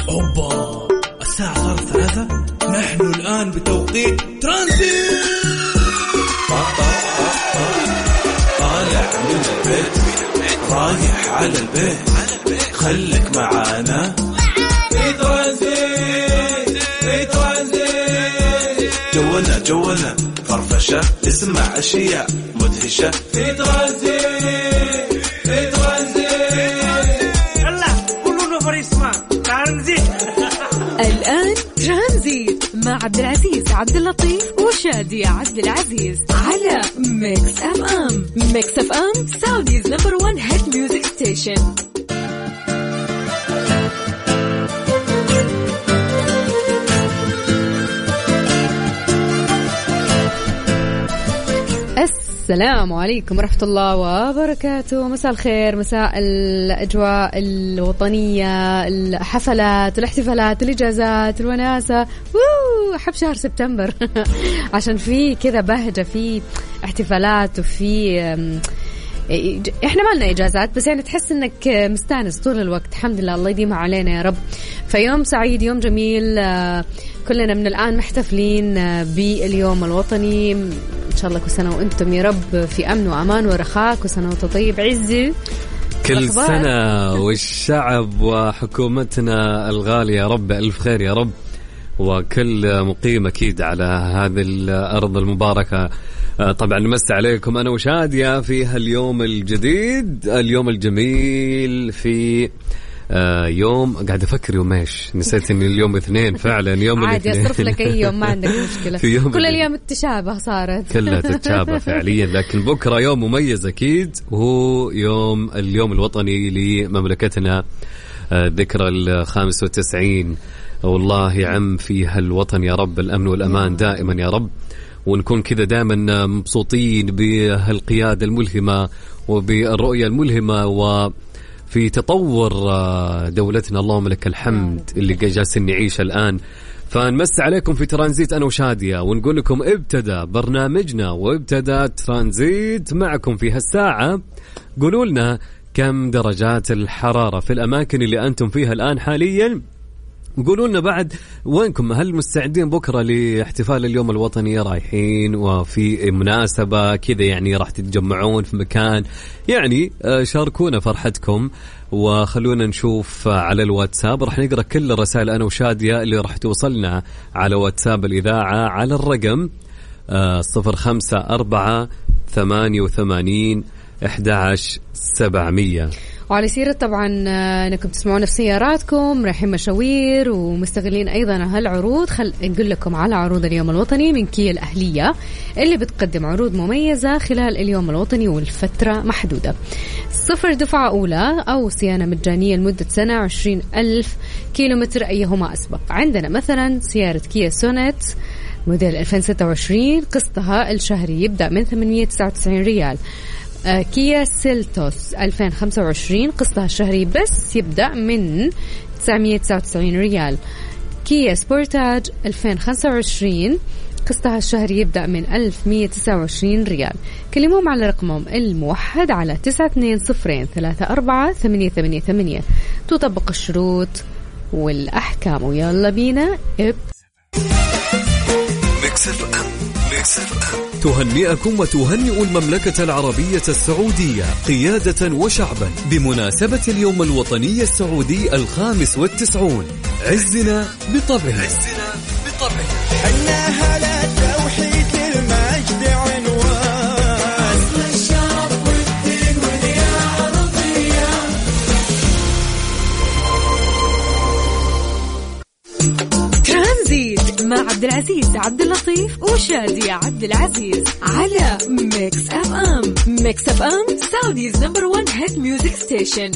أوبا، الساعة صارت 3. نحن الآن بتوقيت ترانزيت. طالع من البيت رايح على البيت، خليك معانا في ترانزيت. في ترانزيت جونا فرفشة، اسمع أشياء مدهشة في ترانزيت. في ترانزيت يلا كلنا فريسما ترانزيت. الآن ترانزيت مع عبد العزيز عبد اللطيف وشادية عبد العزيز على ميكس اف ام. ميكس اف ام سعوديز نمبر 1 هيت ميوزك ستيشن. السلام عليكم ورحمة الله وبركاته. مساء الخير، مساء الأجواء الوطنية، الحفلات والاحتفالات، الإجازات، الوناسة. أحب شهر سبتمبر عشان فيه كذا بهجة، فيه احتفالات، وفي احنا ما لنا اجازات، بس يعني تحس انك مستانس طول الوقت. الحمد لله، الله يديمها علينا يا رب. فيوم سعيد، يوم جميل، كلنا من الآن محتفلين باليوم الوطني. إن شاء الله كل سنة وأنتم يا رب في أمن وأمان ورخاء، كل سنة وأنتم طيب عزي. كل سنة والشعب وحكومتنا الغالية يا رب ألف خير يا رب، وكل مقيم أكيد على هذه الأرض المباركة. طبعا نمسي عليكم أنا وشادية في هاليوم الجديد، اليوم الجميل، في يوم قاعد أفكر يوم إيش، نسيت إن اليوم اثنين فعلا. يوم عادي أصرف لك أي يوم، ما عندك مشكلة. كل اليوم التشابه صارت كلها تتشابه فعليا. لكن بكرة يوم مميز أكيد، وهو اليوم الوطني لمملكتنا، ذكرى 95. والله يعم في هالوطن يا رب الأمن والأمان دائما يا رب، ونكون كذا دائما مبسوطين بهالقيادة الملهمة وبالرؤية الملهمة وفي تطور دولتنا، اللهم لك الحمد، اللي جالسين نعيش الآن. فنمس عليكم في ترانزيت أنا وشادية، ونقول لكم ابتدى برنامجنا وابتدى ترانزيت معكم في هالساعة. قولوا لنا كم درجات الحرارة في الأماكن اللي أنتم فيها الآن حاليا. قولوا لنا بعد وينكم، هل مستعدين بكرة لاحتفال اليوم الوطني، رايحين وفي مناسبة كذا يعني راح تتجمعون في مكان، يعني شاركونا فرحتكم. وخلونا نشوف على الواتساب، راح نقرأ كل الرسائل أنا وشادية اللي راح توصلنا على واتساب الإذاعة على الرقم 0548811700. وعلى سيرة طبعا انكم تسمعونا في سياراتكم، رايحين مشاوير ومستغلين ايضا هالعروض، نقول لكم على عروض اليوم الوطني من كيا الأهلية اللي بتقدم عروض مميزة خلال اليوم الوطني والفترة محدودة. 0 دفعة أولى أو صيانة مجانية لمدة سنة، 20,000 كيلومتر أيهما أسبق. عندنا مثلا سيارة كيا سونيت موديل 2026 قسطها الشهري يبدأ من 899 ريال. كيا سيلتوس 2025 قسطها الشهري بس يبدأ من 999 ريال. كيا سبورتاج 2025 قسطها الشهري يبدأ من 1129 ريال. كلموهم على رقمهم الموحد على 92034888. تطبق الشروط والأحكام. ويلا بينا تهنئكم وتهنئ المملكة العربية السعودية قيادة وشعبا بمناسبة اليوم الوطني السعودي 95. عزنا بطبعه. حنا هلا توحيد المجد عنوان، أصل الشرف والدين واليا عربية. ترانزيت مع عبد العزيز عبد اللطيف وشادية عبد العزيز على ميكس اف ام. ميكس اف ام سعوديز نمبر 1 هيت ميوزك ستيشن.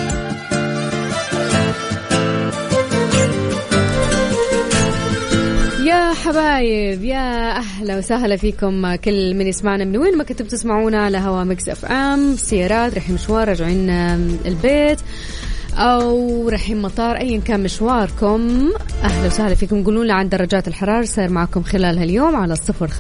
يا حبايب، يا أهلا وسهلا فيكم كل من يسمعنا من وين ما كنتم تسمعونا على هوا ميكس اف ام. سيارات، رايحين مشوار، راجعين البيت، أو رايحين مطار، أيا كان مشواركم، أهلا وسهلا فيكم. قولوا لنا عن درجات الحرارة صار معكم خلال هاليوم على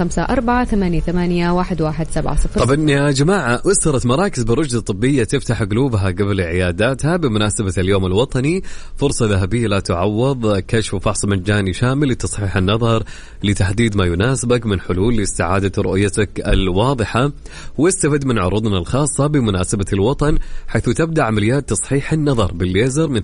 0548811700. طبعا يا جماعة، أسرة مراكز بالرشد الطبية تفتح قلوبها قبل عياداتها بمناسبة اليوم الوطني. فرصة ذهبية لا تعوض، كشف وفحص مجاني شامل لتصحيح النظر لتحديد ما يناسبك من حلول لاستعادة رؤيتك الواضحة. واستفد من عروضنا الخاصة بمناسبة الوطن، حيث تبدأ عمليات تصحيح النظر بالليزر من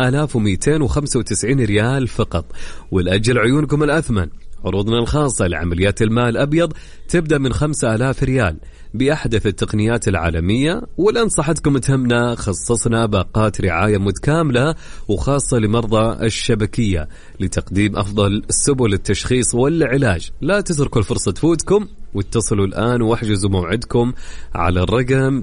3295 ريال فقط. والأجل عيونكم الأثمن، عروضنا الخاصة لعمليات الماء الأبيض تبدأ من 5000 ريال بأحدث التقنيات العالمية. ولأن صحتكم تهمنا، خصصنا باقات رعاية متكاملة وخاصة لمرضى الشبكية لتقديم أفضل سبل التشخيص والعلاج. لا تتركوا الفرصة تفوتكم، واتصلوا الآن واحجزوا موعدكم على الرقم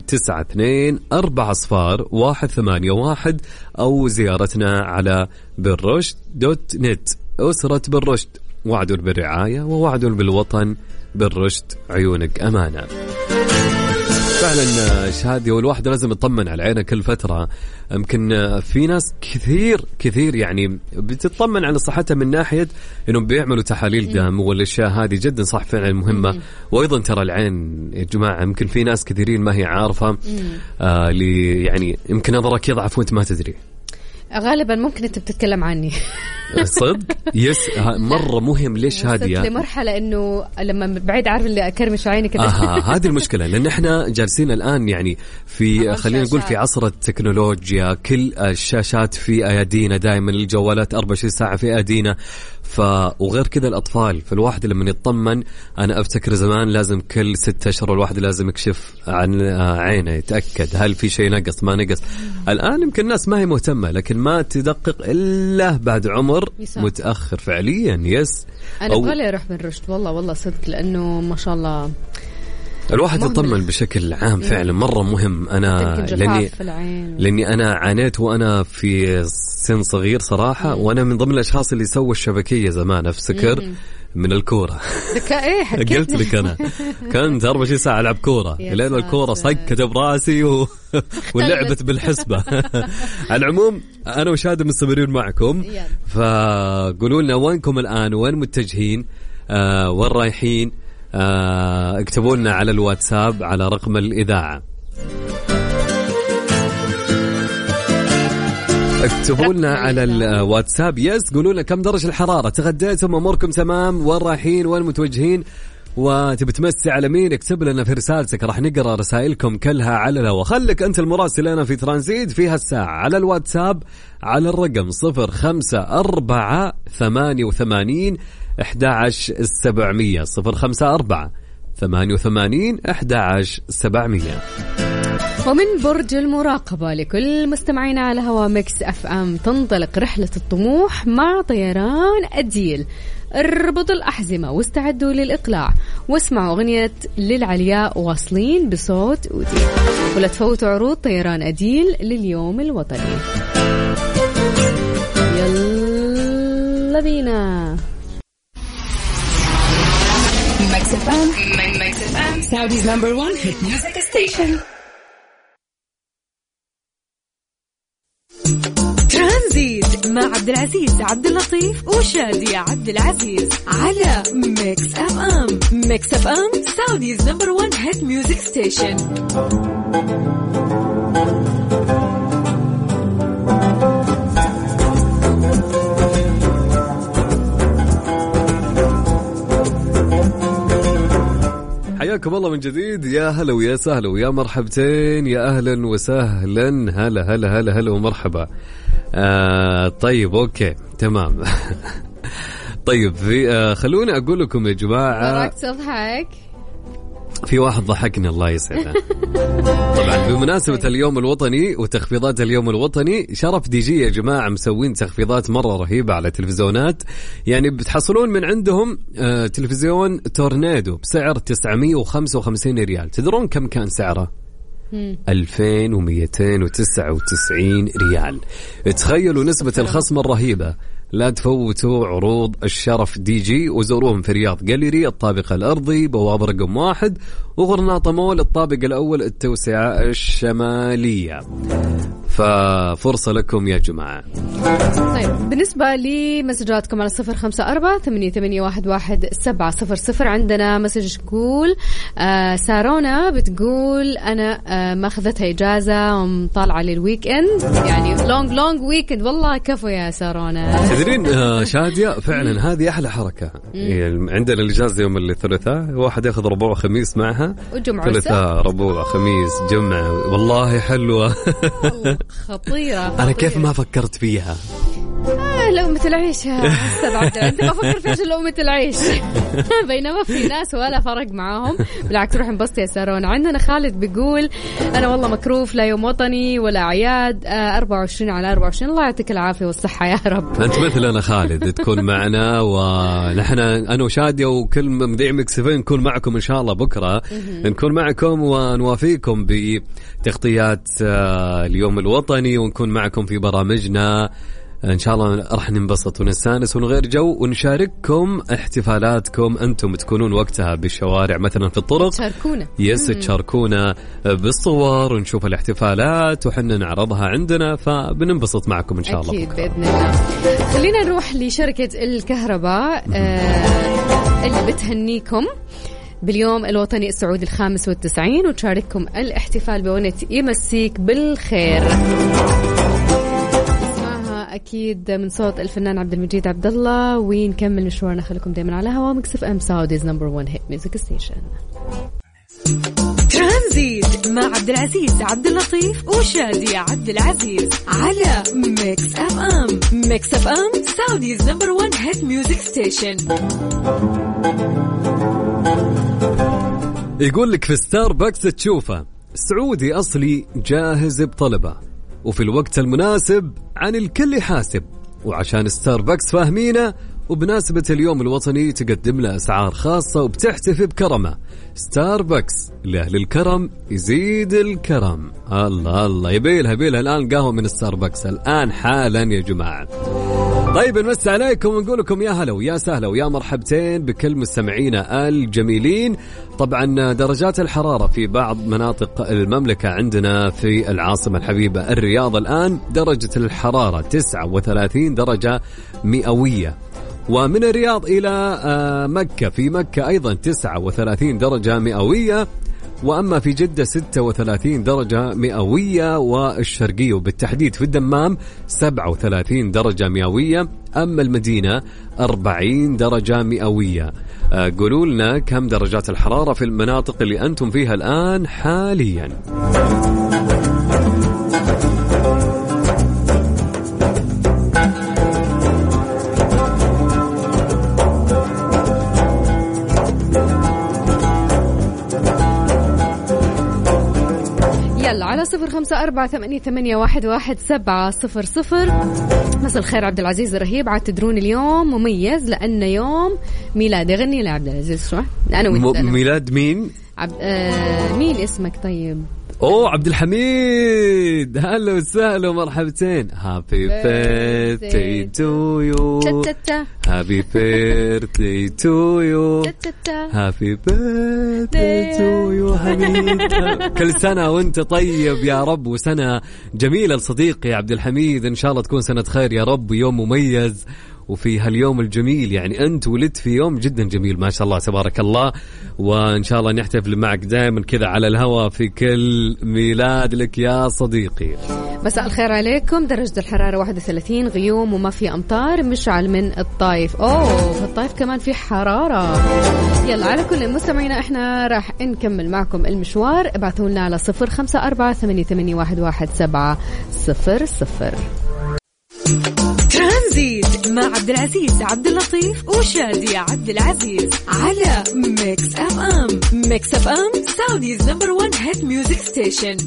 92400181 أو زيارتنا على بالرشد.net. أسرة بالرشد، وعد بالرعاية ووعد بالوطن. بالرشد، عيونك أمانة. فعلا شهادي، والواحد لازم يطمن على عينه كل فترة. يمكن في ناس كثير يعني بتطمن على صحتها من ناحية إنهم بيعملوا تحاليل دم والأشياء هذه جدا صح فعلا مهمة. وأيضا ترى العين يا جماعة، يمكن في ناس كثيرين ما هي عارفة يعني يمكن نظرك يضعف وانت ما تدري. غالبا ممكن انت بتتكلم عني. صدق يس، مرة مهم. ليش هادية؟ لمرحلة انه لما بعيد عارف اللي اكرمش عيني كده. هذه المشكلة، لان احنا جالسين الان يعني في خلينا نقول في عصر التكنولوجيا. كل الشاشات في ايادينا دائما، الجوالات 24 ساعة في ايادينا. وغير كذا الأطفال، فالواحد لما يطمن، أنا أفتكر زمان لازم كل 6 أشهر الواحد لازم يكشف عن عينه، يتأكد هل في شيء نقص ما نقص. الآن يمكن الناس ما هي مهتمة، لكن ما تدقق إلا بعد عمر متأخر فعليا. يس، أنا أبغى أروح بالرشد والله صدق، لأنه ما شاء الله الواحد يطمن بشكل عام. فعلا مرة مهم. أنا لأني أنا عانيت وأنا في سن صغير صراحة. وأنا من ضمن الأشخاص اللي سووا الشبكية زمان، أفتكر من الكورة. قلت لك أنا كنت 24 ساعة ألعب كورة لأن الكورة صكت براسي ولعبت بالحسبة. على العموم أنا وشادي مستمرين معكم، فقولوا لنا وينكم الآن، وين متجهين، وين رايحين. اكتبوا لنا على الواتساب على رقم الإذاعة. اكتبوا لنا على الواتساب. يس، قولوا لنا كم درجة الحرارة، تغديتم، أموركم تمام، وين رايحين، وين متوجهين، وتبي تمسي على مين. اكتب لنا في رسالتك، راح نقرأ رسائلكم كلها على الهواء. خليك أنت المراسل لنا في ترانزيت في هالساعة على الواتساب على الرقم 0548811700 0548811700. ومن برج المراقبة لكل مستمعينا على هوا ميكس اف ام، تنطلق رحلة الطموح مع طيران أديل. اربطوا الأحزمة واستعدوا للإقلاع، واسمعوا أغنية للعلياء واصلين بصوت أودي. ولا تفوتوا عروض طيران أديل لليوم الوطني. يلا بينا. Mix FM, Saudi's #1 hit music station. ترانزيت مع عبد العزيز عبد اللطيف وشادي عبد العزيز على ميكس اف ام. ميكس اف ام Saudi's #1 hit music station. حياكم الله من جديد. يا هلا ويا سهلا ويا مرحبتين، يا أهلا وسهلا. هلا هلا هلا هلا ومرحبا. طيب أوكي تمام. طيب في خلوني أقول لكم يا جماعة، تضحك في واحد ضحكني الله يسعده. طبعا بمناسبة اليوم الوطني وتخفيضات اليوم الوطني، شرف دي جي يا جماعة مسوين تخفيضات مرة رهيبة على تلفزيونات. يعني بتحصلون من عندهم تلفزيون تورنيدو بسعر 955 ريال. تدرون كم كان سعره؟ 2299 ريال. تخيلوا نسبة الخصم الرهيبة. لا تفوتوا عروض الشرف دي جي، وزوروهم في رياض جاليري الطابق الأرضي بوابة رقم 1، وغرناطة مول الطابق الأول التوسعة الشمالية. ففرصة لكم يا جماعة. طيب بالنسبة لمسجاتكم على 0548811700 عندنا مسج تقول سارونا بتقول أنا ماخذتها إجازة ومطالعة للويك إند، يعني لونج ويكند. والله كفو يا سارونا. تدرين شادية فعلا هذه أحلى حركة. يعني عندنا الإجازة يوم الثلاثاء، واحد ياخذ ربوع وخميس معها، ثلاثاء ربوع خميس جمعة. والله حلوة خطيرة. أنا كيف ما فكرت فيها؟ لقمة العيش يا أستاذ عبد، أنت ما فكر فيها عشان لقمة العيش. بينما في ناس ولا فرق معاهم، بالعكس روح انبسط يا سارون. عندنا خالد بيقول أنا والله مكروف، لا يوم وطني ولا أعياد، 24 على 24. الله يعطيك العافية والصحة يا رب. أنت مثلنا خالد تكون معنا، ونحن أنا وشادية وكل مذيع ميكس إف إم نكون معكم إن شاء الله بكرة. نكون معكم ونوافيكم بتغطيات اليوم الوطني، ونكون معكم في برامجنا إن شاء الله. راح ننبسط ونستانس ونغير جو ونشارككم احتفالاتكم. أنتم تكونون وقتها بالشوارع مثلا في الطرق، تشاركونا بالصور ونشوف الاحتفالات وحنا نعرضها عندنا، فبننبسط معكم إن شاء الله أكيد بإذن الله. خلينا نروح لشركة الكهرباء اللي بتهنيكم باليوم الوطني السعودي 95 وتشارككم الاحتفال بأغنية يمسيك بالخير. أكيد من صوت الفنان عبد المجيد عبد الله. ونكمل مشوارنا، خليكم دايما على هوا ميكس اف ام سعوديز نمبر 1 هيت ميوزك ستيشن. ترانزيت مع عبد العزيز عبد اللطيف وشادي عبد العزيز على ميكس اف ام. ميكس اف ام سعوديز نمبر 1 هيت ميوزك ستيشن. يقول لك في ستاربكس تشوفه سعودي أصلي جاهز بطلبه، وفي الوقت المناسب عن الكل يحاسب. وعشان ستاربكس فاهمينه، وبناسبة اليوم الوطني تقدم له أسعار خاصة وبتحتفي بكرمه. ستاربكس لأهل الكرم يزيد الكرم. الله يبيلها الآن قهوة من ستاربكس الآن حالا يا جماعة. طيب نمس عليكم ونقول لكم يا هلا ويا سهلا ويا مرحبتين بكل مستمعينا الجميلين. طبعا درجات الحرارة في بعض مناطق المملكة عندنا في العاصمة الحبيبة الرياض الآن درجة الحرارة 39 درجة مئوية، ومن الرياض إلى مكة في مكة أيضا 39 درجة مئوية، وأما في جدة 36 درجة مئوية، والشرقية وبالتحديد في الدمام 37 درجة مئوية، أما المدينة 40 درجة مئوية. قولوا لنا كم درجات الحرارة في المناطق اللي أنتم فيها الآن حاليا. على 0548811700. مساء الخير عبد العزيز الرهيب. عاد تدرون اليوم مميز لأن يوم ميلاد. غني لعبد العزيز شو أنا ميلاد مين؟ مين اسمك طيب؟ عبد الحميد. هلا وسهلا ومرحبتين. هابي بيرثدي تو يو، هابي بيرثدي تو يو، هابي بيرثدي تو يو حبيبي. كل سنة وانت طيب يا رب، وسنة جميلة لصديقي عبد الحميد. إن شاء الله تكون سنة خير يا رب، يوم مميز وفي هاليوم الجميل. يعني أنت ولدت في يوم جدا جميل ما شاء الله تبارك الله، وإن شاء الله نحتفل معك دائما كذا على الهواء في كل ميلاد لك يا صديقي. مساء الخير عليكم. درجة الحرارة 31، غيوم وما في أمطار. مشعل من الطايف. في الطايف كمان في حرارة. يلا على كل مستمعينا احنا راح نكمل معكم المشوار. ابعثوا لنا على 0548811700. ترانزيت مع عبد العزيز عبد اللطيف وشادي عبد العزيز على ميكس اف ام. ميكس اف ام سعوديز نمبر 1 هيت ميوزك ستيشن.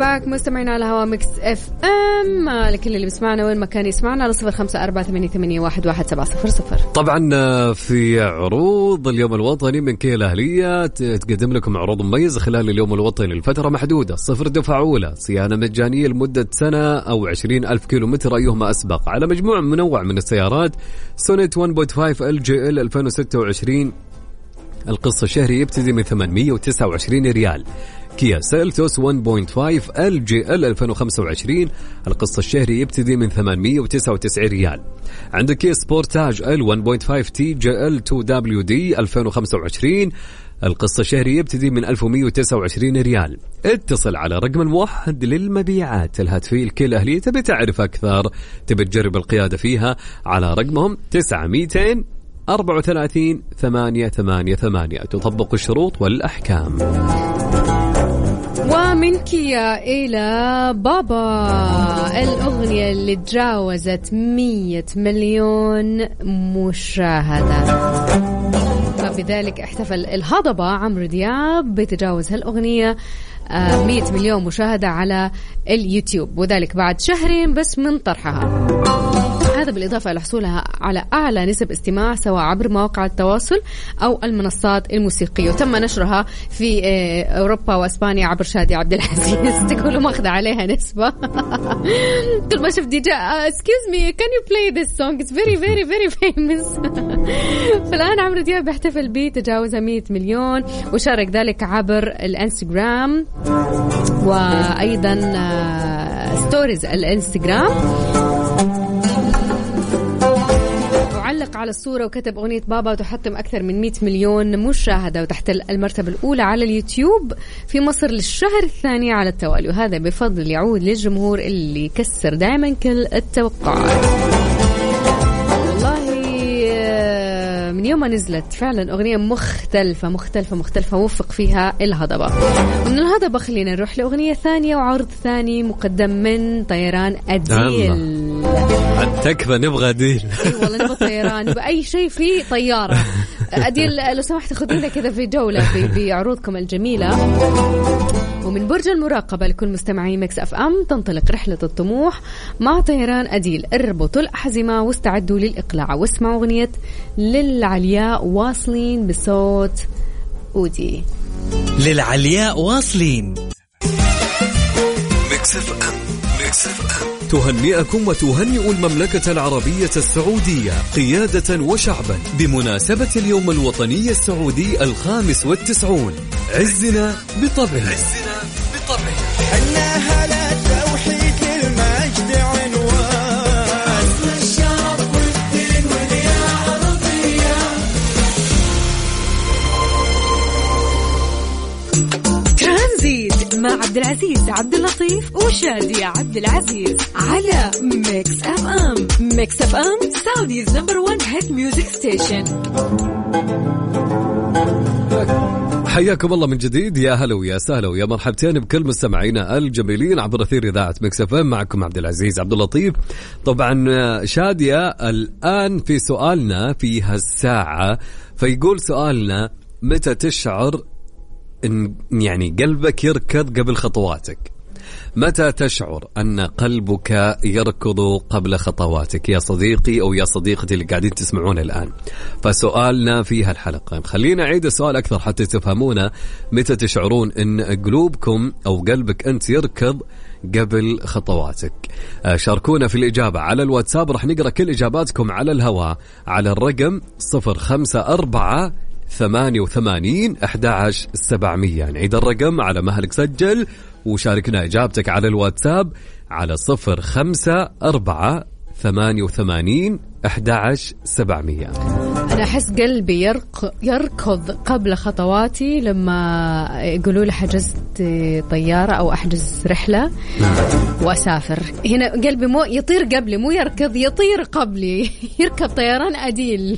باك مستمعين على هوا ميكس اف ام. لكل اللي بيسمعنا وين ما كان يسمعنا على 0548811700. طبعا في عروض اليوم الوطني من كيا الأهلية تقدم لكم عروض مميزة خلال اليوم الوطني لفترة محدودة. 0 دفعة أولى، صيانة مجانية لمدة سنة أو 20,000 كيلومتر أيهما أسبق على مجموع منوع من السيارات. سونيت 1.5 LGL 2026 القسط الشهري يبتدي من 829 ريال. كيا سيلتوس 1.5 LGL 2025 القسط الشهري يبتدي من 899 ريال. عندك كيا سبورتاج L 1.5 TJL 2WD 2025 القسط الشهري يبتدي من 1129 ريال. اتصل على رقم الموحد للمبيعات الهاتفي الكيا الأهلية. تبي تعرف أكثر، تبي تجرب القيادة فيها، على رقمهم 934 تطبق الشروط والأحكام. ومن كيا إلى بابا، الأغنية اللي تجاوزت 100 مليون مشاهدة، فبذلك احتفل الهضبة عمرو دياب بتجاوز هالأغنية 100 مليون مشاهدة على اليوتيوب، وذلك بعد شهرين بس من طرحها. هذا بالإضافة إلى حصولها على أعلى نسب استماع سواء عبر مواقع التواصل أو المنصات الموسيقية، وتم نشرها في أوروبا وأسبانيا عبر شادي عبد العزيز. تقولوا ماخذ عليها نسبة. كل ما شفت دي جي excuse me can you play this song it's very very very famous. فالآن عمرو دياب بيحتفل بتجاوز 100 مليون، وشارك ذلك عبر الانستغرام وأيضا ستوريز الانستغرام. علق على الصورة وكتب أغنية بابا وتحطم أكثر من 100 مليون مشاهدة، وتحتل المرتبة الأولى على اليوتيوب في مصر للشهر الثاني على التوالي، وهذا بفضل يعود للجمهور اللي يكسر دائما كل التوقعات. والله من يوم ما نزلت فعلا أغنية مختلفة مختلفة مختلفة وفق فيها الهضبة. ومن الهضبة خلينا نروح لأغنية ثانية وعرض ثاني مقدم من طيران أديل. تكفى نبغى أديل. أي والله نبغى طيران، نبغى أي شيء فيه طيارة. أديل لو سمحت خذونا كذا في جولة بعروضكم الجميلة. ومن برج المراقبة لكل مستمعي ميكس اف ام تنطلق رحلة الطموح مع طيران أديل. اربطوا الأحزمة واستعدوا للإقلاع، واسمعوا أغنية للعلياء واصلين بصوت أودي. للعلياء واصلين. ميكس اف ام. ميكس اف ام تهنئكم وتهنئ المملكة العربية السعودية قيادة وشعبا بمناسبة اليوم الوطني السعودي 95. عزنا بطبعه. حنا هلا توحيد المجد عنوان، أصل الشرف والدين واليا عربية. ترانزيت مع عبد العزيز عبد اللطيف وشادي عبد العزيز على ميكس اف ام. ميكس اف ام سعوديز نمبر 1 هيت ميوزك ستيشن. حياكم الله من جديد، يا هلا ويا سهلا ويا مرحبتين بكل مستمعينا الجميلين عبر أثير إذاعة ميكس اف ام. معكم عبد العزيز عبد اللطيف. طبعا شادية الآن في سؤالنا في هالساعة، فيقول سؤالنا: متى تشعر إن يعني قلبك يركض قبل خطواتك؟ متى تشعر أن قلبك يركض قبل خطواتك يا صديقي أو يا صديقتي اللي قاعدين تسمعون الآن؟ فسؤالنا في هالحلقة، خلينا نعيد السؤال أكثر حتى تفهمونا. متى تشعرون أن قلوبكم أو قلبك أنت يركض قبل خطواتك؟ شاركونا في الإجابة على الواتساب، رح نقرأ كل إجاباتكم على الهواء على الرقم 0548811700. نعيد الرقم على مهلك سجل وشاركنا إجابتك على الواتساب على 0548811700. أنا أحس قلبي يركض قبل خطواتي لما يقولوا لي حجزت طيارة أو أحجز رحلة وأسافر. هنا قلبي مو يطير قبلي، مو يركض، يطير قبلي. يركب طيران أديل.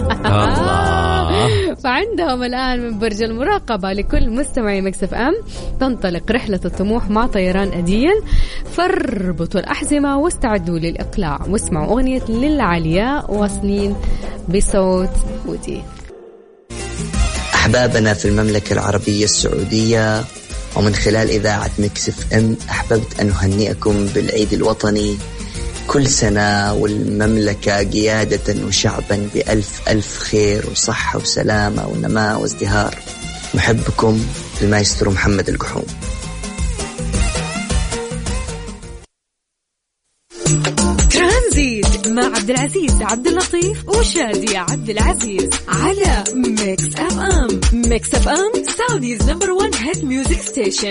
فعندهم الآن من برج المراقبة لكل مستمعي ميكس اف ام تنطلق رحلة الطموح مع طيران أديل. فاربطوا الأحزمة واستعدوا للإقلاع، واسمعوا أغنية للعلياء واصلين بصوت ودي. أحبابنا في المملكة العربية السعودية، ومن خلال إذاعة ميكس اف ام أحببت أن أهنئكم بالعيد الوطني كل سنة والمملكة قيادة وشعبا بألف ألف خير وصحة وسلامة ونماء وازدهار. محبكم المايسترو محمد القحوم. ترانزيت مع عبد العزيز عبد اللطيف وشادي عبد العزيز على ميكس اف ام. ميكس اف ام سعوديز نمبر 1 هيت ميوزك ستيشن.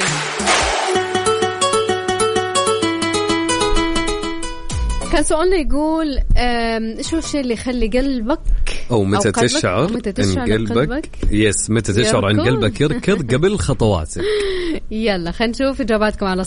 كان سؤالنا يقول شو الشيء اللي يخلي قلبك أو متى تشعر أن قلبك يس متى تشعر أن قلبك يركض قبل خطواتك. يلا خلينا نشوف إجاباتكم على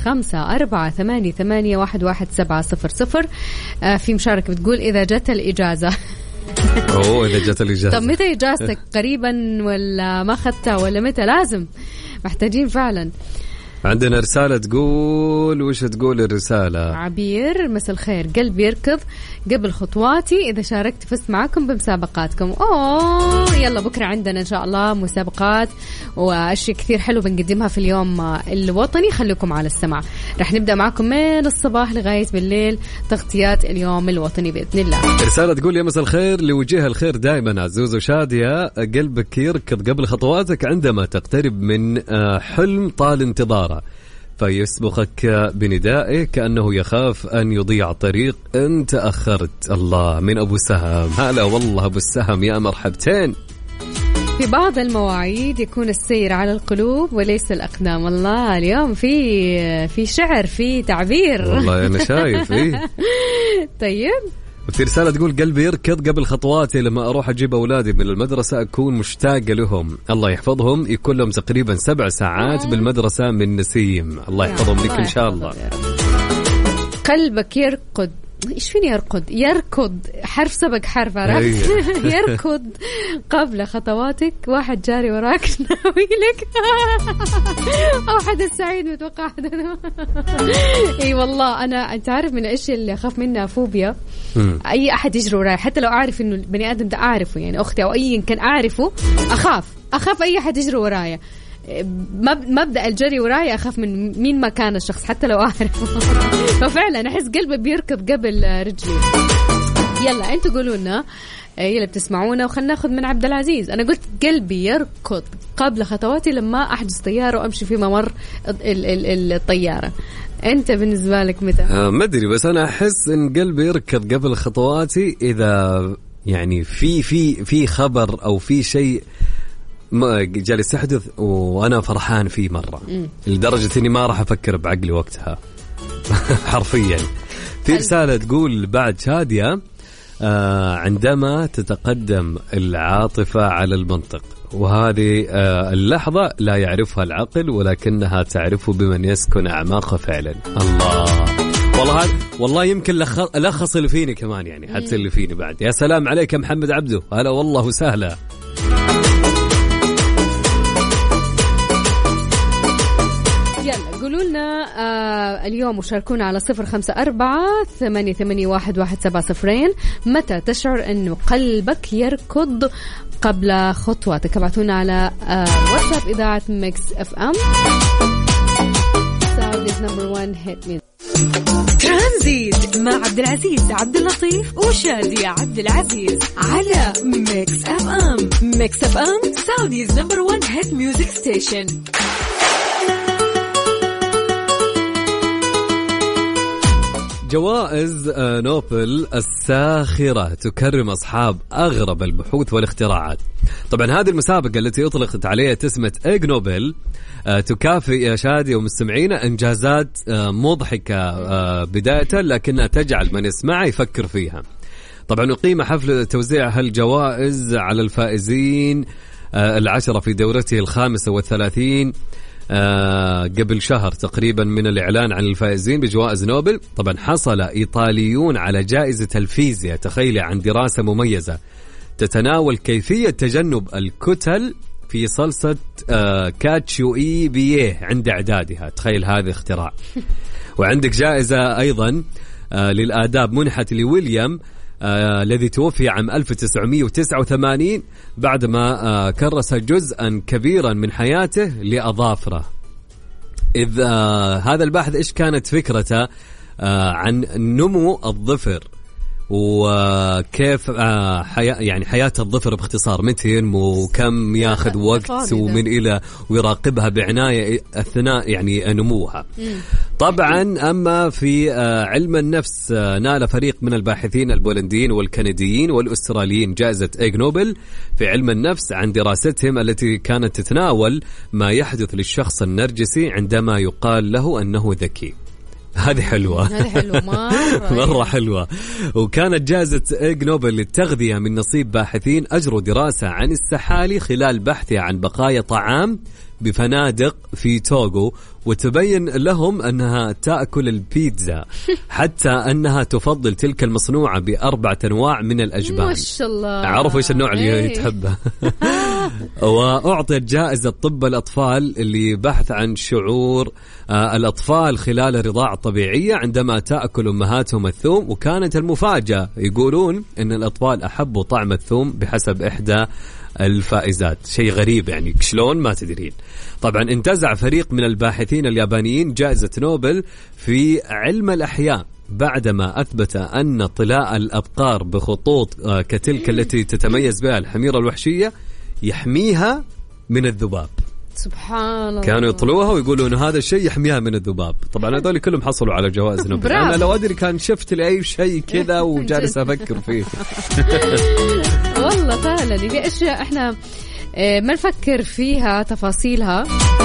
0548811700. في مشاركة بتقول إذا جت الإجازة. إذا جت الإجازة. طب متى إجازتك؟ قريبا ولا ما خدتها ولا متى؟ لازم محتاجين فعلا. عندنا رسالة تقول وش تقول الرسالة؟ عبير مساء الخير، قلبي يركض قبل خطواتي إذا شاركت فزت معكم بمسابقاتكم. يلا بكرة عندنا إن شاء الله مسابقات وأشياء كثير حلو بنقدمها في اليوم الوطني. خليكم على السمع، رح نبدأ معكم من الصباح لغاية بالليل تغطيات اليوم الوطني بإذن الله. رسالة تقول يا مساء الخير، لوجه الخير دائما عزوز وشادية، قلبك يركض قبل خطواتك عندما تقترب من حلم طال انتظاره فيسبقك بندائه كأنه يخاف أن يضيع الطريق إن تأخرت. الله، من أبو سهم. هلا والله أبو السهم، يا مرحبتين. في بعض المواعيد يكون السير على القلوب وليس الأقدام. الله، اليوم في شعر، في تعبير. والله أنا شايف إيه. طيب، وفي رسالة تقول قلبي يركض قبل خطواتي لما أروح أجيب أولادي من المدرسة، أكون مشتاقة لهم، الله يحفظهم، يكون لهم تقريبا 7 ساعات بالمدرسة من نسيم. الله يحفظهم لك إن شاء الله. قلبك يركض. إيش فيني يركض حرف سبق حرف، عرفت؟ يركض قبل خطواتك، واحد جاري وراك ناوي لك. أو حدث سعيد متوقع. إي والله أنت عارف من الأشياء اللي أخاف منها فوبيا، أي أحد يجري وراي حتى لو أعرف إنه البني آدم ده أعرفه، يعني أختي أو أي كان أعرفه، أخاف أي أحد يجري ورايا. مبدأ الجري وراي أخاف من مين ما كان الشخص حتى لو أعرفه. ففعلا أحس قلبي بيركض قبل رجلي. يلا أنتوا قولوا لنا يلا بتسمعونا، وخلنا ناخذ من عبد العزيز. أنا قلت قلبي يركض قبل خطواتي لما أحجز طيارة وأمشي في ممر الطيارة. أنت بالنسبة لك متى؟ ما أدري، بس أنا أحس إن قلبي يركض قبل خطواتي إذا يعني في خبر أو في شيء ما جالس يحدث وأنا فرحان فيه مرة، لدرجة إني ما راح أفكر بعقلي وقتها. حرفيا. في رسالة تقول بعد شادية عندما تتقدم العاطفة على المنطق، وهذه اللحظة لا يعرفها العقل ولكنها تعرفه بمن يسكن أعماقه فعلا. الله، والله يمكن لخص اللي فيني كمان، يعني حتى اللي فيني بعد. يا سلام عليك يا محمد عبده، هلا والله سهلة. قولوا لنا اليوم وشاركونا على 0548811700. متى تشعر أنه قلبك يركض قبل خطواتك؟ ابعتونا على واتساب إذاعة ميكس اف ام. ترانزيت مع عبد العزيز عبد اللطيف وشادي عبد العزيز على ميكس اف ام. ميكس اف ام سعوديز نمبر 1 هيت ميوزك ستيشن. جوائز نوبل الساخرة تكرم أصحاب أغرب البحوث والاختراعات. طبعا هذه المسابقة التي أطلقت عليها تسمة إيج نوبل تكافئ يا شادي ومستمعينا إنجازات مضحكة بداية، لكنها تجعل من يسمعها يفكر فيها. طبعا أقيم حفل توزيع هالجوائز على الفائزين 10 في دورته 35 قبل شهر تقريبا من الإعلان عن الفائزين بجوائز نوبل. طبعا حصل إيطاليون على جائزة الفيزياء، تخيل، عن دراسة مميزة تتناول كيفية تجنب الكتل في صلصة كاتشو إي بيه عند إعدادها. تخيل هذا اختراع. وعندك جائزة أيضا للآداب منحت لويليام الذي توفي عام 1989 بعدما كرس جزءا كبيرا من حياته لأظافره. إذا هذا الباحث إيش كانت فكرته عن نمو الظفر وكيف يعني حياة الظفر باختصار، متى ينمو وكم ياخذ وقت ومن إلى، ويراقبها بعناية أثناء يعني نموها. طبعا أما في علم النفس نال فريق من الباحثين البولنديين والكنديين والأستراليين جائزة إيغ نوبل في علم النفس عن دراستهم التي كانت تتناول ما يحدث للشخص النرجسي عندما يقال له أنه ذكي. هذه حلوة مرة حلوة. وكانت جائزة إيغ نوبل للتغذية من نصيب باحثين أجروا دراسة عن السحالي خلال بحثها عن بقايا طعام بفنادق في توغو، وتبين لهم أنها تأكل البيتزا حتى أنها تفضل تلك المصنوعة ب4 أنواع من الأجبان. ما شاء الله، عرفوا إيش النوع اللي تحبه. وأعطيت جائزة طب الأطفال اللي بحث عن شعور الأطفال خلال الرضاعة الطبيعية عندما تأكل أمهاتهم الثوم، وكانت المفاجأة يقولون أن الأطفال أحبوا طعم الثوم بحسب إحدى الفائزات. شيء غريب يعني، شلون ما تدرين. طبعا انتزع فريق من الباحثين اليابانيين جائزة نوبل في علم الأحياء بعدما أثبت أن طلاء الأبقار بخطوط كتلك التي تتميز بها الحميرة الوحشية يحميها من الذباب. سبحان الله. كانوا يطلوها ويقولوا إنه هذا الشيء يحميها من الذباب. طبعا هذول كلهم حصلوا على جوائز نوبل. أنا لو أدري كان شفت لي أي شيء كذا وجالس أفكر فيه. والله فعلا في أشياء إحنا ما نفكر فيها تفاصيلها،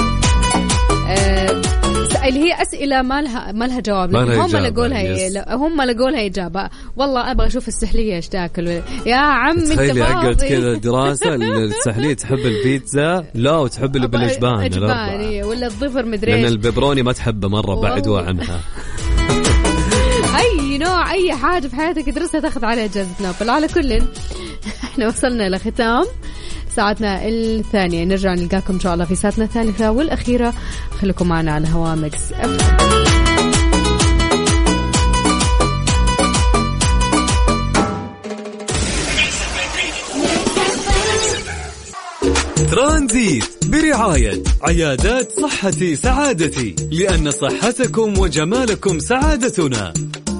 اللي هي أسئلة ما لها جواب، هم لقوا لها إجابة. والله أبغى أشوف السحلية إيش تأكل يا عم. تخيلي عقد كذا دراسة السحلية تحب البيتزا لا وتحب اللي بالإجبان ولا الظفر مدري، لأن البيبروني ما تحبه مرة بعدوا عنها. أي نوع أي حاجة في حياتك درسها تاخذ عليها جائزة نوبل. على كل احنا وصلنا لختام ساعتنا الثانية، نرجع نلقاكم إن شاء الله في ساعتنا الثالثة والأخيرة. خليكم معنا على هوا ميكس. ترانزيت برعاية عيادات صحتي سعادتي، لأن صحتكم وجمالكم سعادتنا.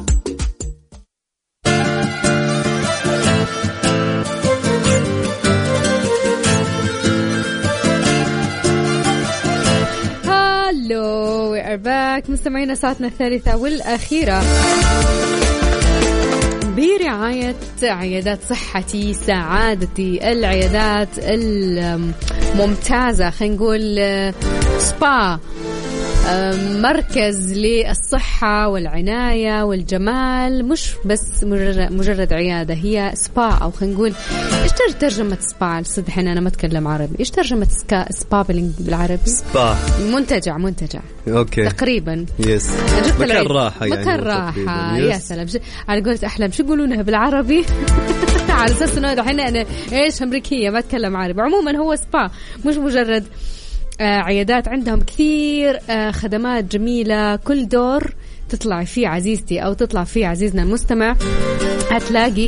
باك مستمعينا ساعتنا الثالثة والأخيرة برعاية عيادات صحتي سعادتي، العيادات الممتازة، خلينا نقول سبا، مركز للصحة والعناية والجمال، مش بس مجرد عيادة، هي سبا، أو خلينا نقول إيش ترجمة سبا؟ صدقين أنا ما أتكلم عربي. إيش ترجمة سبا بالعربي؟ سبا منتجع. أوكي. تقريبا. يس. مكان راحة يعني. مكان راحة. يا سلام. على قولة أحلام شو يقولونها بالعربي؟ على أساس إنه دحين أنا إيش أمريكية ما أتكلم عربي. عموما هو سبا مش مجرد عيادات، عندهم كثير خدمات جميلة. كل دور تطلع فيه عزيزتي أو تطلع فيه عزيزنا المستمع هتلاقي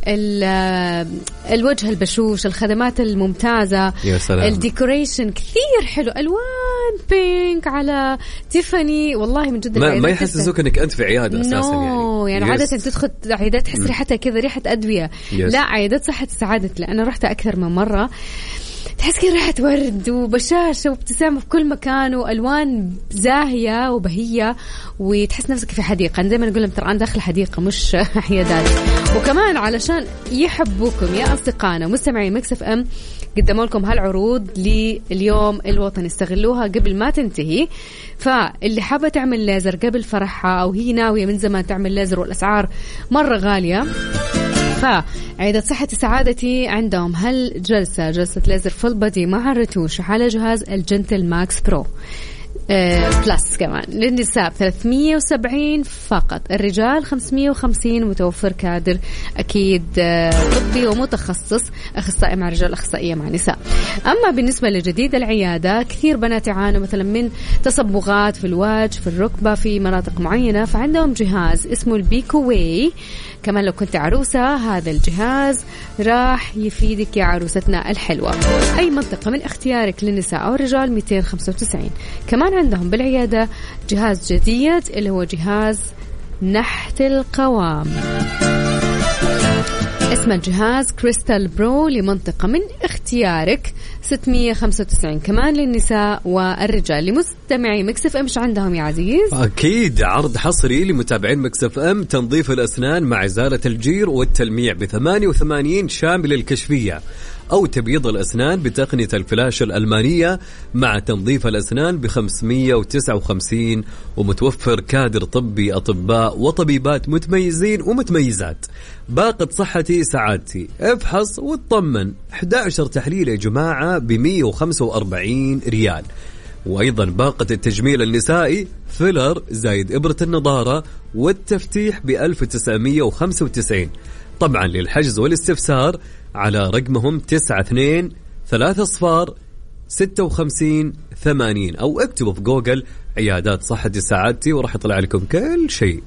الوجه البشوش، الخدمات الممتازة، الديكوريشن كثير حلو، ألوان بينك على تيفاني. والله من جد ما يحسسوك أنك أنت في عيادة أساسا يعني عادة تدخل عيادات تحس ريحتها كذا ريحة أدوية. لا، عيادات صحة سعادتي لأنا رحت أكثر من مرة، تحس كده ريحة ورد وبشاشة وابتسامة في كل مكان وألوان زاهية وبهية، وتحس نفسك في حديقة. دائما أقول لهم ترى أنا داخل حديقة مش عيادات. وكمان علشان يحبوكم يا أصدقائنا مستمعي ميكس اف ام قدموا لكم هالعروض لليوم الوطني، استغلوها قبل ما تنتهي. فاللي حابة تعمل ليزر قبل فرحها أو هي ناوية من زمان تعمل ليزر والأسعار مرة غالية، فعيادة صحة سعادتي عندهم جلسة ليزر فول بادي مع الرتوش على جهاز الجنتل ماكس برو بلس. كمان للنساء 370 فقط، الرجال 550، متوفر كادر أكيد طبي ومتخصص، أخصائي مع رجال أخصائية مع نساء. أما بالنسبة لجديد العيادة، كثير بنات يعانوا مثلا من تصبغات في الوجه في الركبة في مناطق معينة، فعندهم جهاز اسمه البيكوواي. كمان لو كنت عروسة هذا الجهاز راح يفيدك يا عروستنا الحلوة. أي منطقة من اختيارك للنساء أو الرجال 295. كمان كمان عندهم بالعيادة جهاز جديد اللي هو جهاز نحت القوام، اسم الجهاز كريستال برو لمنطقة من اختيارك، 695 كمان للنساء والرجال. لمستمعي ميكس اف ام ايش عندهم يا عزيز؟ أكيد عرض حصري لمتابعين ميكس اف ام، تنظيف الأسنان مع إزالة الجير والتلميع ب88 شامل الكشفية، أو تبييض الأسنان بتقنية الفلاش الألمانية مع تنظيف الأسنان ب559، ومتوفر كادر طبي أطباء وطبيبات متميزين ومتميزات. باقة صحتي سعادتي، افحص وتطمن، 11 تحليل يا جماعة ب145 ريال. وأيضا باقة التجميل النسائي فيلر زايد إبرة النضارة والتفتيح ب1995. طبعا للحجز والاستفسار على رقمهم 92-30-56-80 أو اكتبوا في جوجل عيادات صحتي سعادتي وراح يطلع لكم كل شيء.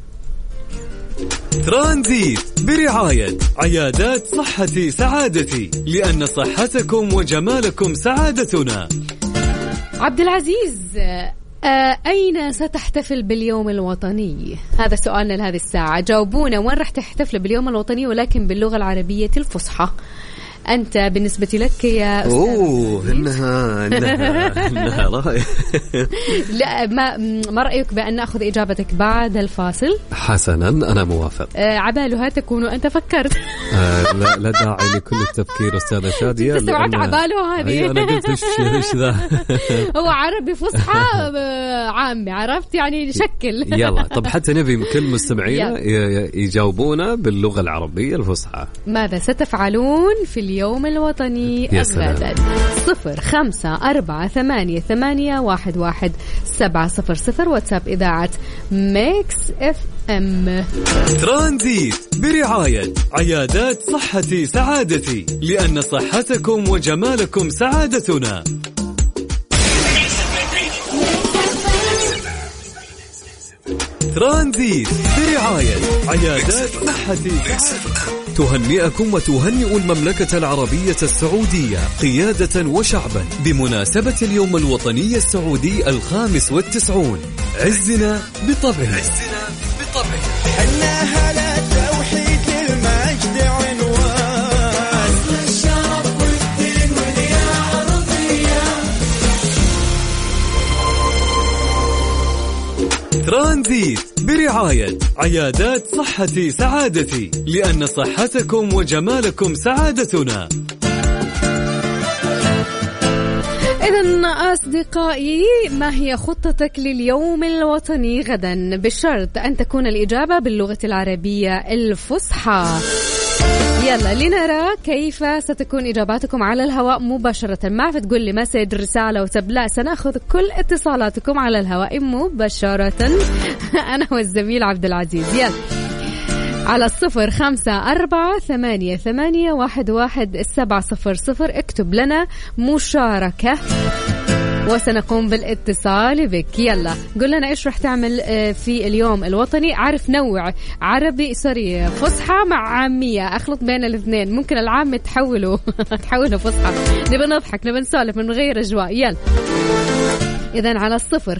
ترانزيت برعاية عيادات صحتي سعادتي، لأن صحتكم وجمالكم سعادتنا. عبد العزيز، أين ستحتفل باليوم الوطني؟ هذا سؤالنا لهذه الساعة. جاوبونا وين راح تحتفل باليوم الوطني ولكن باللغة العربية الفصحى. أنت بالنسبة لك يا أستاذ؟ إنها رأي. لا، ما رأيك بأن نأخذ إجابتك بعد الفاصل؟ حسنا، أنا موافق. عبالها تكون أنت فكرت. لا داعي لكل التفكير أستاذة شادية. استوعبت عبالها هذه. أنا قلت إيش ذا. هو عربي فصحى عامي، عرفت يعني شكل. يلا طب حتى نبي كل مستمعينا يجاوبونا باللغة العربية الفصحى. ماذا ستفعلون في اليوم الوطني غدا؟ 0548811700 واتساب إذاعة ميكس اف ام. ترانزيت برعاية عيادات صحتي سعادتي، لأن صحتكم وجمالكم سعادتنا. ترانزيت برعاية عيادات صحتي سعادتي، تهنئكم وتهنئ المملكة العربية السعودية قيادة وشعبا بمناسبة اليوم الوطني السعودي 95. عزنا بطبعنا. حنا هلا توحيد المجد عنوان، الشرف والدين واليا عربية. ترانزيت برعاية عيادات صحتي سعادتي، لأن صحتكم وجمالكم سعادتنا. إذن أصدقائي، ما هي خطتك لليوم الوطني غدا؟ بشرط أن تكون الإجابة باللغة العربية الفصحى. يلا لنرى كيف ستكون إجاباتكم على الهواء مباشرة. ما في تقول لي مسج رسالة وتب، لا، سنأخذ كل اتصالاتكم على الهواء مباشرة أنا والزميل عبد العزيز. يلا على 0548811700 اكتب لنا مشاركة وسنقوم بالاتصال بك. يلا قل لنا إيش رح تعمل في اليوم الوطني. عارف نوع عربي فصحى مع عامية، أخلط بين الاثنين، ممكن العام تحوله فصحى. نبي نضحك، نبي نسولف، من غير أجواء. يلا إذن على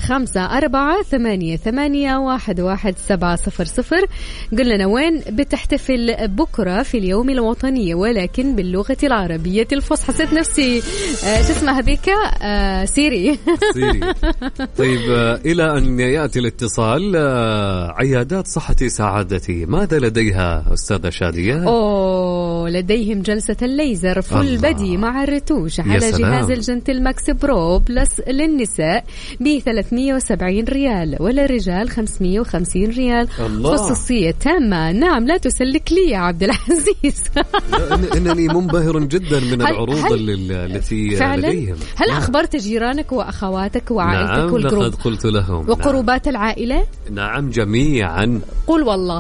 0548811700 قل لنا وين بتحتفل بكرة في اليوم الوطني ولكن باللغة العربية الفصحى. حسيت نفسي شو اسمها هذيك سيري. طيب إلى أن يأتي الاتصال، عيادات صحتي سعادتي ماذا لديها أستاذة شادية؟ لديهم جلسة الليزر فل بدي مع الرتوش على جهاز الجنتل ماكس برو بلس للنساء ب370 ريال وللرجال 550 ريال. خصوصية تامة. نعم، لا تسلك لي يا عبد العزيز. إنني منبهر جدا من العروض التي لديهم. هل أخبرت جيرانك وأخواتك وعائلتك والقروب؟ نعم، لقد قلت لهم. وقربات العائلة؟ نعم جميعا. قل والله.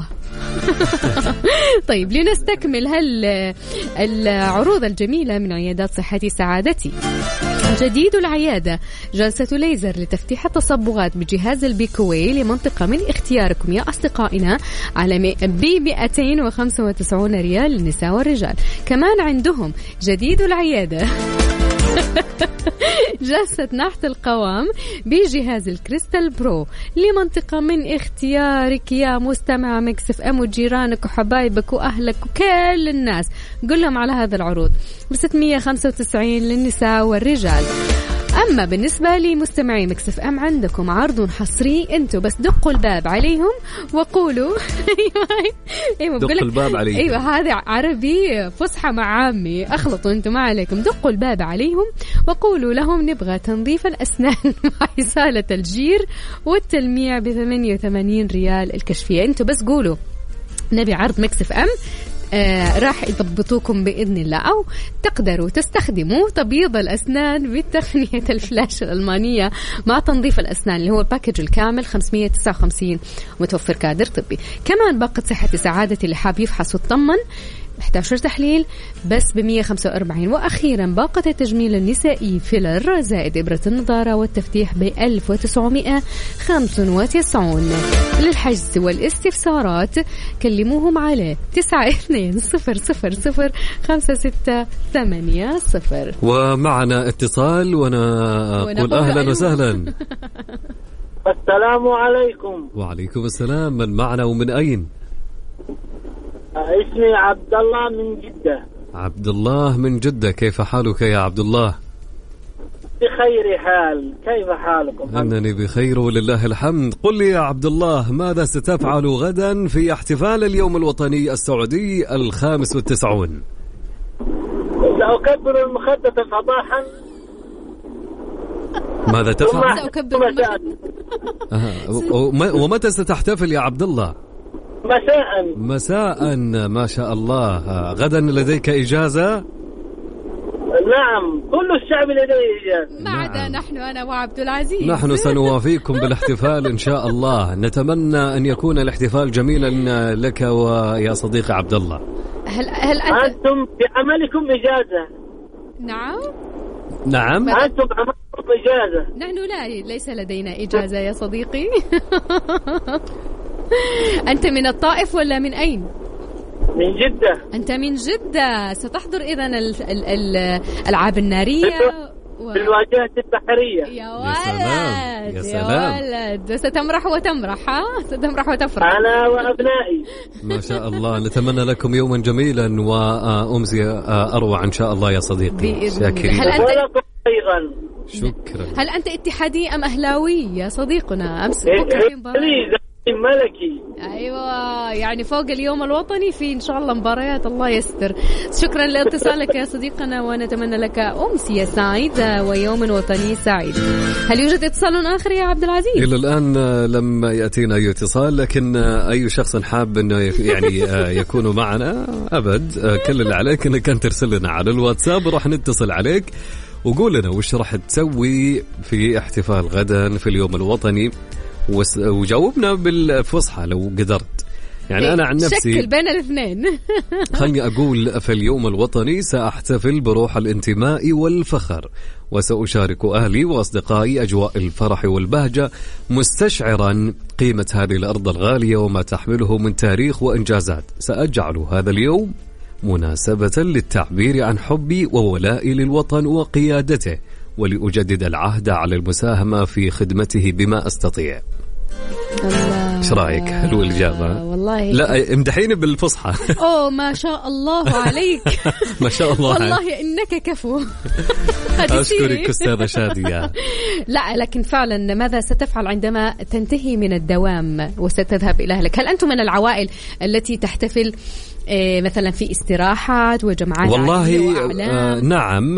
طيب لنستكمل العروض الجميلة من عيادات صحتي سعادتي. جديد العيادة، جلسة ليزر لتفتيح التصبغات بجهاز البيكوي لمنطقة من اختياركم يا أصدقائنا على ب295 ريال للنساء والرجال. كمان عندهم جديد العيادة جلسة نحت القوام بجهاز الكريستال برو لمنطقة من اختيارك يا مستمع ميكس اف ام، وجيرانك وحبايبك وأهلك وكل الناس. قل لهم على هذا العروض ب695 للنساء والرجال. أما بالنسبة لي مستمعي ميكس اف ام عندكم عرض حصري، انتوا بس دقوا الباب عليهم وقولوا ايوه دقوا الباب عليهم. ايوه هذا عربي فصحى مع عامي، اخلطوا انتوا ما عليكم. دقوا الباب عليهم وقولوا لهم نبغى تنظيف الأسنان مع إزالة الجير والتلميع ب88 ريال الكشفية. انتوا بس قولوا نبي عرض ميكس اف ام، راح يضبطوكم بإذن الله. أو تقدروا تستخدموا تبييض الأسنان بتقنية الفلاش الألمانية مع تنظيف الأسنان اللي هو الباكج الكامل 559 متوفر كادر طبي. كمان باقة صحة سعادة اللي حاب يفحص ويطمن 11 تحليل بس ب145. وأخيرا باقة التجميل النسائي فيلر زائد إبرة النظارة والتفتيح ب1195. للحجز والاستفسارات كلموهم على 9200056880. ومعنا اتصال وانا أقول أهلا وسهلا. السلام عليكم. وعليكم السلام. من معنا ومن أين؟ اسمي عبد الله من جدة. عبد الله من جدة، كيف حالك يا عبد الله؟ بخير حال، كيف حالكم؟ أنني بخير ولله الحمد. قل لي يا عبد الله، ماذا ستفعل غدا في احتفال اليوم الوطني السعودي 95؟ سأكبر المخدة صباحا. ماذا تفعل؟ سأكبر ومتى ستحتفل يا عبد الله؟ مساء. ما شاء الله. غدا لديك إجازة؟ نعم، كل الشعب لديه إجازة ما عدا نحن، أنا وعبد العزيز. نحن سنوافيكم بالاحتفال إن شاء الله. نتمنى أن يكون الاحتفال جميلا لك ويا صديقي عبد الله. هل أنتم بعملكم إجازة؟ نعم أنتم بعملكم إجازة؟ نحن ليس لدينا إجازة يا صديقي. أنت من الطائف ولا من أين؟ من جدة. أنت من جدة. ستحضر إذن الألعاب النارية في الواجهة البحرية. يا ولد يا ولد، ستمرح وتمرح. ستمرح وتفرح. أنا وأبنائي. ما شاء الله. نتمنى لكم يوما جميلا وأمسية أروع إن شاء الله يا صديقي. شاكرين. شكرا. هل أنت اتحادي أم أهلاوي يا صديقنا؟ أمس بكرة ملكي. أيوة، يعني فوق اليوم الوطني في إن شاء الله مباريات، الله يستر. شكرا لاتصالك يا صديقنا، ونتمنى لك أمسية سعيدة ويوم وطني سعيد. هل يوجد اتصال آخر يا عبد العزيز؟ إلى الآن لم يأتينا أي اتصال، لكن أي شخص حاب أنه يعني يكون معنا أبد. كل اللي عليك أنك أنت ترسل لنا على الواتساب وراح نتصل عليك وقول لنا وش راح تسوي في احتفال غدا في اليوم الوطني، وجاوبنا بالفصحى لو قدرت. يعني أنا عن نفسي شكل بين الاثنين. خلني أقول في اليوم الوطني سأحتفل بروح الانتماء والفخر، وسأشارك أهلي وأصدقائي أجواء الفرح والبهجة، مستشعرا قيمة هذه الأرض الغالية وما تحمله من تاريخ وإنجازات. سأجعل هذا اليوم مناسبة للتعبير عن حبي وولائي للوطن وقيادته، ولأجدد العهد على المساهمة في خدمته بما أستطيع. ايش رايك؟ حلو الإجابة والله. لا امدحيني بالفصحى. اوه ما شاء الله عليك. ما شاء الله والله انك كفو. اشكرك استاذة شادية. لا لكن فعلا ماذا ستفعل عندما تنتهي من الدوام وستذهب الى اهلك؟ هل انتم من العوائل التي تحتفل مثلا في استراحات وجمعات؟ والله نعم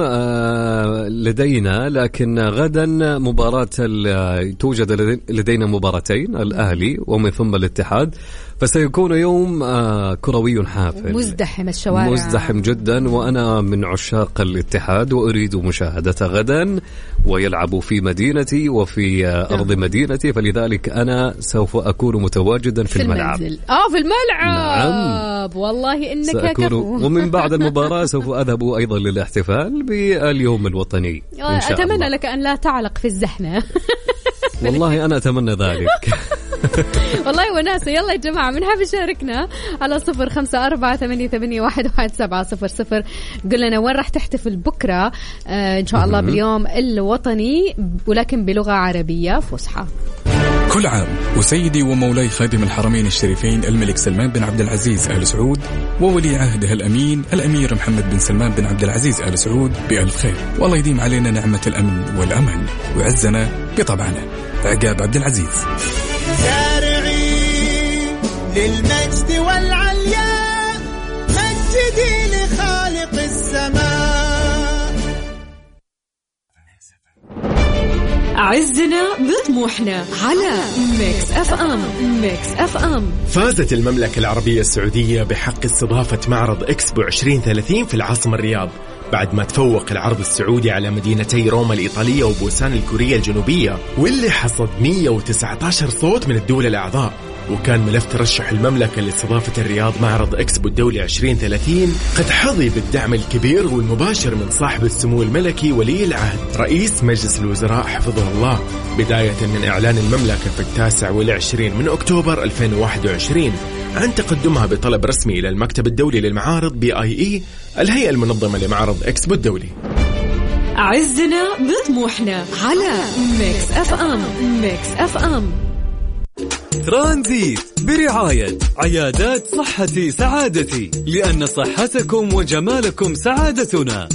لدينا، لكن غدا مباراة توجد لدينا مباراتين، الأهلي ومن ثم الاتحاد، فسيكون يوم كروي حافل مزدحم الشوارع، مزدحم جدا، وأنا من عشاق الاتحاد وأريد مشاهدته غدا، ويلعب في مدينتي وفي أرض مدينتي، فلذلك أنا سوف أكون متواجدا في الملعب. في الملعب. نعم. والله إنك كفو. ومن بعد المباراة سوف أذهب أيضا للاحتفال باليوم الوطني إن شاء أتمنى الله. لك أن لا تعلق في الزحمة. والله أنا أتمنى ذلك. والله وناسة. يلا يا جماعة من حاب يشاركنا على 0548811700. قل لنا وين راح تحتفل بكرة إن شاء الله باليوم الوطني ولكن بلغة عربية فصحى. كل عام وسيدي ومولاي خادم الحرمين الشريفين الملك سلمان بن عبد العزيز آل سعود وولي عهده الأمين الأمير محمد بن سلمان بن عبد العزيز آل سعود بألف خير، والله يديم علينا نعمة الأمن والأمان ويعزنا بطبعنا. عقاب عبد العزيز. سارعين للمجد والعليا مجدي لخالق السماء. عزنا بطموحنا على ميكس اف ام. ميكس اف ام. فازت المملكة العربية السعودية بحق استضافة معرض إكسبو 2030 في العاصمة الرياض، بعد ما تفوق العرض السعودي على مدينتي روما الإيطالية وبوسان الكورية الجنوبية، واللي حصد 119 صوت من الدول الأعضاء. وكان ملف ترشح المملكة لاستضافة الرياض معرض إكسبو الدولي 2030 قد حظي بالدعم الكبير والمباشر من صاحب السمو الملكي ولي العهد رئيس مجلس الوزراء حفظه الله، بداية من إعلان المملكة في 29 من أكتوبر 2021 عن تقدمها بطلب رسمي إلى المكتب الدولي للمعارض BIE الهيئة المنظمة لمعرض إكسبو الدولي. عزنا بطموحنا على ميكس اف ام. ميكس اف ام. ترانزيت برعاية عيادات صحتي سعادتي، لأن صحتكم وجمالكم سعادتنا.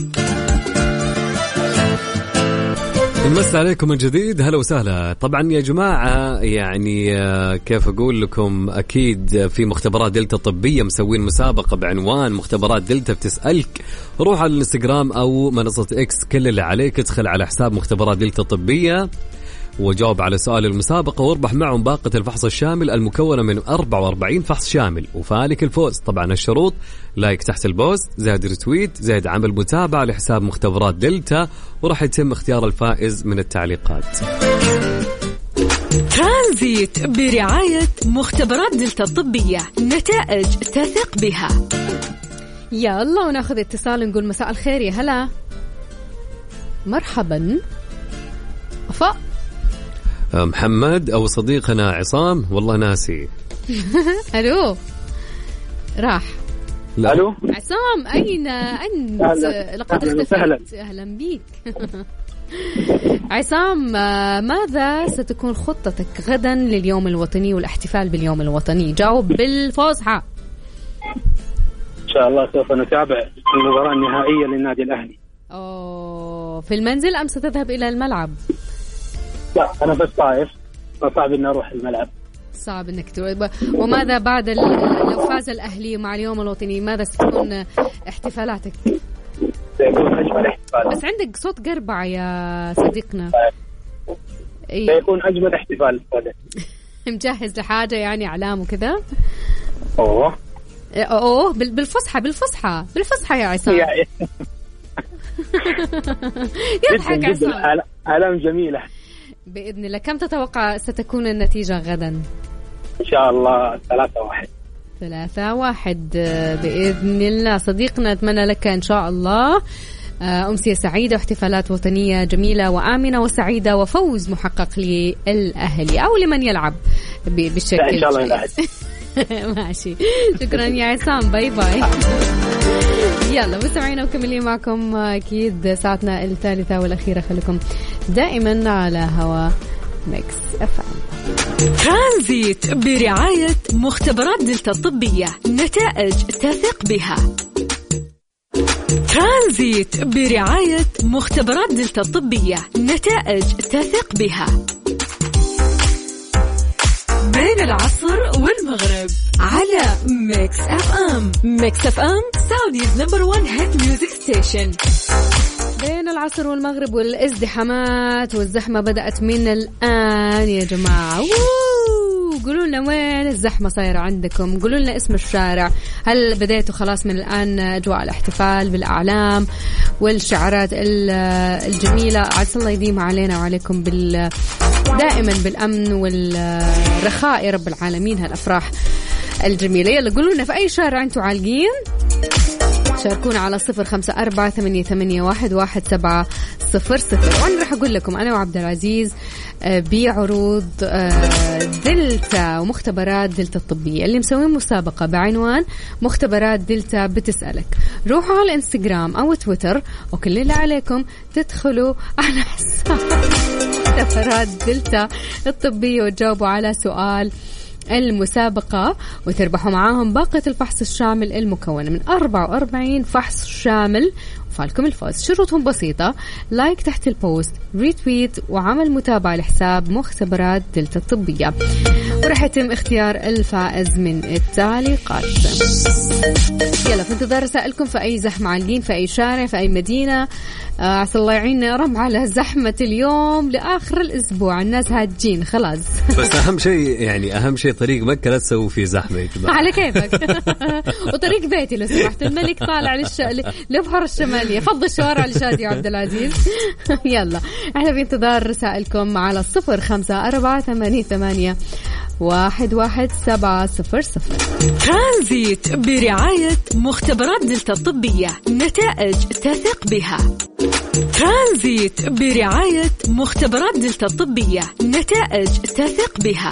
نمس عليكم من جديد، هلا وسهلا. طبعا يا جماعة يعني كيف أقول لكم، أكيد في مختبرات دلتا الطبية مسوين مسابقة بعنوان مختبرات دلتا بتسألك. روح على الانستغرام أو منصة إكس، كل اللي عليك ادخل على حساب مختبرات دلتا الطبية وجاوب على سؤال المسابقة واربح معهم باقة الفحص الشامل المكونة من 44 فحص شامل وفالك الفوز. طبعا الشروط: لايك تحت البوست، زائد رتويت، زائد عمل متابعة لحساب مختبرات دلتا، وراح يتم اختيار الفائز من التعليقات. ترانزيت برعاية مختبرات دلتا الطبية، نتائج تثق بها. يلا وناخذ اتصال نقول مساء الخير. يا هلا، مرحبا. وفاء، محمد أو صديقنا عصام، والله ناسي. ألو، راح. لا. ألو عصام، أين أنت؟ لقد اختفيت. أهلا بيك. عصام، ماذا ستكون خطتك غدا لليوم الوطني والاحتفال باليوم الوطني؟ جاوب بالفصحى. إن شاء الله سوف نتابع المباراة النهائية للنادي الأهلي. في المنزل أم ستذهب إلى الملعب؟ لا، أنا في الطائف، فصعب إني أروح الملعب. صعب إنك تروح. وماذا بعد لو فاز الأهلي مع اليوم الوطني، ماذا ستكون احتفالاتك؟ سيكون أجمل احتفال. بس عندك صوت قربع يا صديقنا. سيكون أجمل احتفال. مجهز لحاجة يعني، إعلام وكذا؟ بالفصحى يا عصام. يضحك عصام. أعلام جميلة بإذن الله. كم تتوقع ستكون النتيجة غدا؟ إن شاء الله 3-1. 3-1 بإذن الله. صديقنا أتمنى لك إن شاء الله أمسية سعيدة واحتفالات وطنية جميلة وآمنة وسعيدة وفوز محقق للأهلي أو لمن يلعب بالشكل. إن شاء الله. ماشي، شكرا يا عصام، باي باي. يلا مستمعينا وكملين معكم أكيد ساعتنا الثالثة والأخيرة. خليكم دائما على هوا ميكس اف ام. ترانزيت برعاية مختبرات دلتا الطبية، نتائج تثق بها. ترانزيت برعاية مختبرات دلتا الطبية، نتائج تثق بها. بين العصر والمغرب على ميكس اف ام. ميكس اف ام سعوديز نمبر 1 هيت ميوزك ستيشن. بين العصر والمغرب والازدحامات والزحمة بدأت من الآن يا جماعة. قولوا لنا وين الزحمة صايرة عندكم، قولوا لنا اسم الشارع. هل بديتوا خلاص من الآن أجواء الاحتفال بالأعلام والشعارات الجميلة؟ عسى الله يديمها علينا وعليكم دائما بالأمن والرخاء يا رب العالمين، هالأفراح الجميلة. يلا قولوا لنا في أي شارع أنتوا عالقين، شاركونا على 0548811700. وأنا راح أقول لكم أنا وعبد العزيز بعروض دلتا ومختبرات دلتا الطبية اللي مسوين مسابقة بعنوان مختبرات دلتا بتسألك. روحوا على الانستغرام أو تويتر وكل اللي عليكم تدخلوا على حساب مختبرات دلتا الطبية وتجاوبوا على سؤال المسابقة وتربحوا معاهم باقة الفحص الشامل المكونة من 44 فحص شامل وفالكم الفوز. شروطهم بسيطة: لايك تحت البوست، ريتويت، وعمل متابعة لحساب مختبرات دلتا الطبية. ورح يتم اختيار الفائز من التعليقات. يلا في انتظار رسائلكم في أي زحمة عالقين في أي شارع في أي مدينة. عسى الله يعيننا يا رب على زحمة اليوم لآخر الأسبوع. الناس هاتجين خلاص. بس أهم شيء يعني أهم شيء طريق مكة لا تسوي فيه زحمة يا جماعة. على كيفك. وطريق بيتي لو سمحت، الملك طالع لبحر الشمالية، فضل الشوارع لشادي عبد العزيز. يلا احنا في انتظار رسائلكم على 0548811700. ترانزيت برعاية مختبرات دلتا الطبية، نتائج تثق بها. ترانزيت برعاية مختبرات دلتا الطبية، نتائج تثق بها.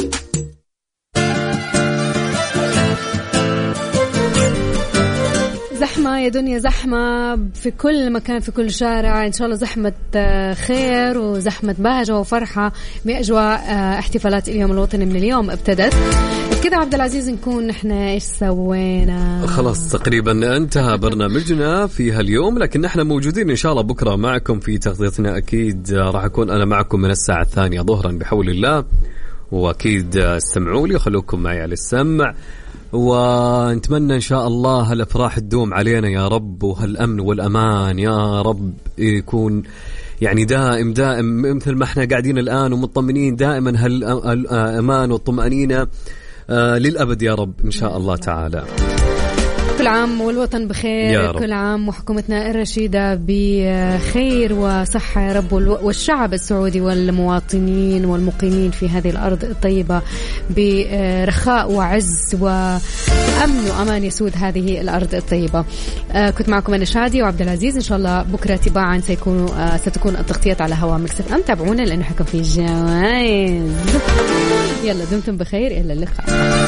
زحمة يا دنيا، زحمة في كل مكان في كل شارع. إن شاء الله زحمة خير وزحمة بهجة وفرحة بأجواء احتفالات اليوم الوطني. من اليوم ابتدت كده عبد العزيز، نكون احنا ايش سوينا؟ خلاص تقريبا انتهى برنامجنا في هاليوم، لكن احنا موجودين ان شاء الله بكرة معكم في تغطيتنا. اكيد راح اكون انا معكم من الساعة 2 ظهرا بحول الله، واكيد استمعوا لي وخلوكم معي على السمع، ونتمنى إن شاء الله هالأفراح تدوم علينا يا رب، وهالأمن والأمان يا رب يكون يعني دائم مثل ما احنا قاعدين الآن ومطمئنين دائما هالأمان والطمأنينة للأبد يا رب إن شاء الله تعالى. كل عام والوطن بخير، كل عام وحكومتنا الرشيدة بخير وصحة يا رب، والشعب السعودي والمواطنين والمقيمين في هذه الأرض الطيبة برخاء وعز وأمن وأمان يسود هذه الأرض الطيبة. كنت معكم أنا شادي وعبد العزيز. إن شاء الله بكرة تباعا ستكون التغطيات على هواء ميكس اف ام. تابعونا لأنه حكم في جوائز. يلا دمتم بخير، إلى اللقاء.